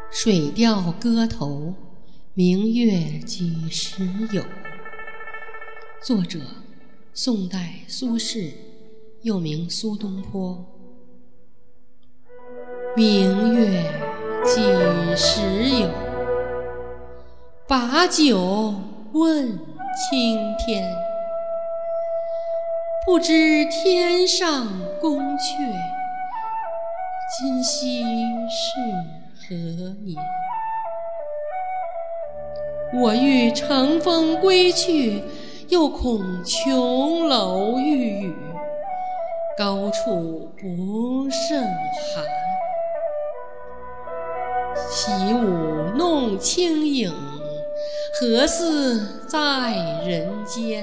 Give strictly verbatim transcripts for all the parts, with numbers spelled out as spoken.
水调歌头，明月几时有？作者：宋代苏轼，又名苏东坡。明月几时有？把酒问青天。不知天上宫阙，今夕是何年？我欲乘风归去，又恐琼楼玉宇，高处不胜寒。起舞弄清影，何似在人间？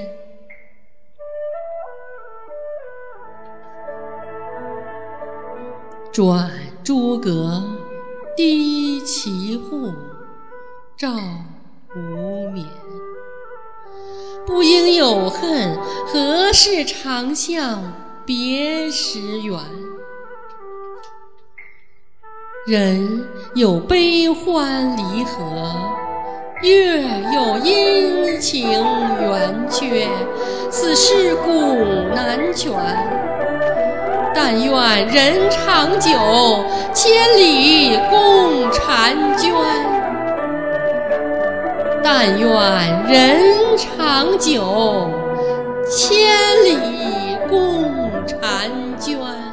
转朱阁，低绮户，照无眠。不应有恨，何事长向别时圆？人有悲欢离合，月有阴晴圆缺，此事古难全。但愿人长久，千里共婵娟。但愿人长久，千里共婵娟。